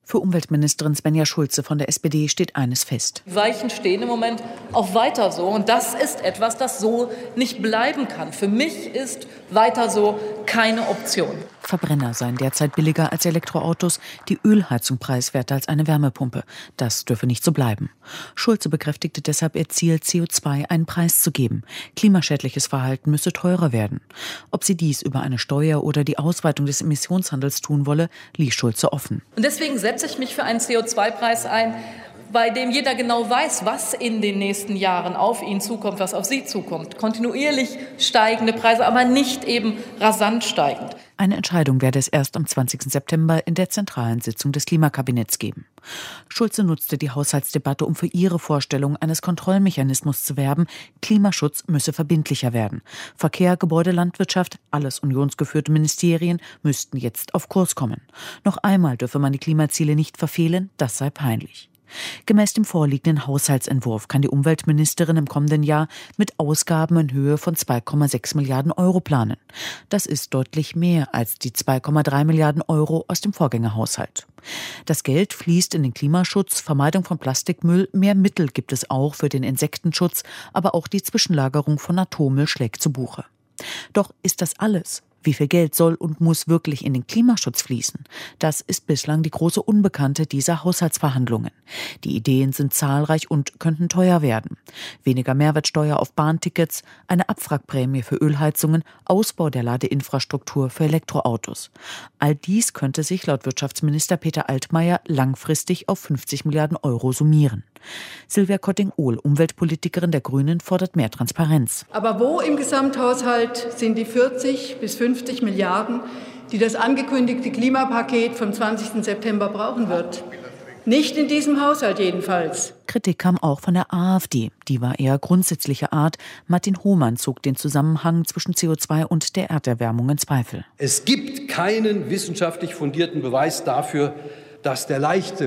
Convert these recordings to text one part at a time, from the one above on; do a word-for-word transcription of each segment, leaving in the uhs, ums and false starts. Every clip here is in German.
Für Umweltministerin Svenja Schulze von der S P D steht eines fest. Die Weichen stehen im Moment auf weiter so. Und das ist etwas, das so nicht bleiben kann. Für mich ist weiter so keine Option. Verbrenner seien derzeit billiger als Elektroautos, die Ölheizung preiswerter als eine Wärmepumpe. Das dürfe nicht so bleiben. Schulze bekräftigte deshalb ihr Ziel, C O zwei einen Preis zu geben. Klimaschädliches Verhalten müsse teurer werden. Ob sie dies über eine Steuer oder die Ausweitung des Emissionshandels tun wolle, ließ Schulze offen. Und deswegen setze ich mich für einen C O zwei Preis ein, bei dem jeder genau weiß, was in den nächsten Jahren auf ihn zukommt, was auf sie zukommt. Kontinuierlich steigende Preise, aber nicht eben rasant steigend. Eine Entscheidung werde es erst am zwanzigsten September in der zentralen Sitzung des Klimakabinetts geben. Schulze nutzte die Haushaltsdebatte, um für ihre Vorstellung eines Kontrollmechanismus zu werben. Klimaschutz müsse verbindlicher werden. Verkehr, Gebäude, Landwirtschaft, alles unionsgeführte Ministerien müssten jetzt auf Kurs kommen. Noch einmal dürfe man die Klimaziele nicht verfehlen, das sei peinlich. Gemäß dem vorliegenden Haushaltsentwurf kann die Umweltministerin im kommenden Jahr mit Ausgaben in Höhe von zwei Komma sechs Milliarden Euro planen. Das ist deutlich mehr als die zwei Komma drei Milliarden Euro aus dem Vorgängerhaushalt. Das Geld fließt in den Klimaschutz, Vermeidung von Plastikmüll, mehr Mittel gibt es auch für den Insektenschutz, aber auch die Zwischenlagerung von Atommüll schlägt zu Buche. Doch ist das alles? Wie viel Geld soll und muss wirklich in den Klimaschutz fließen? Das ist bislang die große Unbekannte dieser Haushaltsverhandlungen. Die Ideen sind zahlreich und könnten teuer werden. Weniger Mehrwertsteuer auf Bahntickets, eine Abwrackprämie für Ölheizungen, Ausbau der Ladeinfrastruktur für Elektroautos. All dies könnte sich laut Wirtschaftsminister Peter Altmaier langfristig auf fünfzig Milliarden Euro summieren. Silvia Kotting-Ohl, Umweltpolitikerin der Grünen, fordert mehr Transparenz. Aber wo im Gesamthaushalt sind die vierzig bis fünfzig Milliarden, die das angekündigte Klimapaket vom zwanzigsten September brauchen wird? Nicht in diesem Haushalt jedenfalls. Kritik kam auch von der AfD. Die war eher grundsätzlicher Art. Martin Hohmann zog den Zusammenhang zwischen C O zwei und der Erderwärmung in Zweifel. Es gibt keinen wissenschaftlich fundierten Beweis dafür, dass der leichte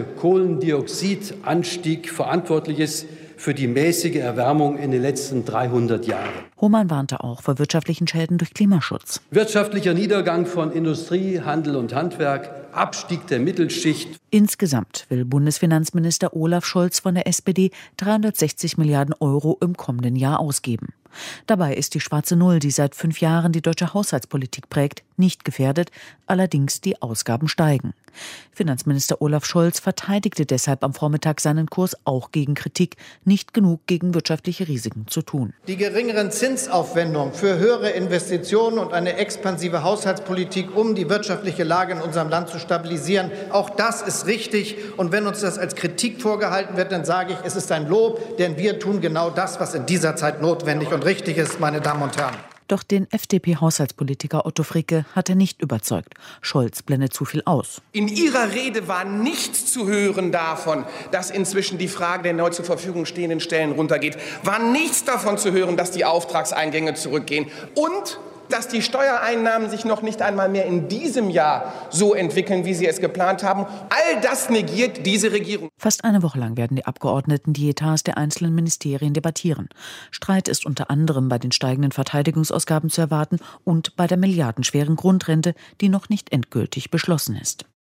Kohlendioxidanstieg verantwortlich ist für die mäßige Erwärmung in den letzten dreihundert Jahren. Hohmann warnte auch vor wirtschaftlichen Schäden durch Klimaschutz. Wirtschaftlicher Niedergang von Industrie, Handel und Handwerk, Abstieg der Mittelschicht. Insgesamt will Bundesfinanzminister Olaf Scholz von der S P D dreihundertsechzig Milliarden Euro im kommenden Jahr ausgeben. Dabei ist die schwarze Null, die seit fünf Jahren die deutsche Haushaltspolitik prägt, nicht gefährdet, allerdings die Ausgaben steigen. Finanzminister Olaf Scholz verteidigte deshalb am Vormittag seinen Kurs auch gegen Kritik, nicht genug gegen wirtschaftliche Risiken zu tun. Die geringeren Zinsaufwendungen für höhere Investitionen und eine expansive Haushaltspolitik, um die wirtschaftliche Lage in unserem Land zu stabilisieren, auch das ist richtig. Und wenn uns das als Kritik vorgehalten wird, dann sage ich, es ist ein Lob, denn wir tun genau das, was in dieser Zeit notwendig und richtig ist, meine Damen und Herren. Doch den F D P-Haushaltspolitiker Otto Fricke hat er nicht überzeugt. Scholz blendet zu viel aus. In Ihrer Rede war nichts zu hören davon, dass inzwischen die Frage der neu zur Verfügung stehenden Stellen runtergeht. War nichts davon zu hören, dass die Auftragseingänge zurückgehen. Und dass die Steuereinnahmen sich noch nicht einmal mehr in diesem Jahr so entwickeln, wie sie es geplant haben. All das negiert diese Regierung. Fast eine Woche lang werden die Abgeordneten die Etats der einzelnen Ministerien debattieren. Streit ist unter anderem bei den steigenden Verteidigungsausgaben zu erwarten und bei der milliardenschweren Grundrente, die noch nicht endgültig beschlossen ist.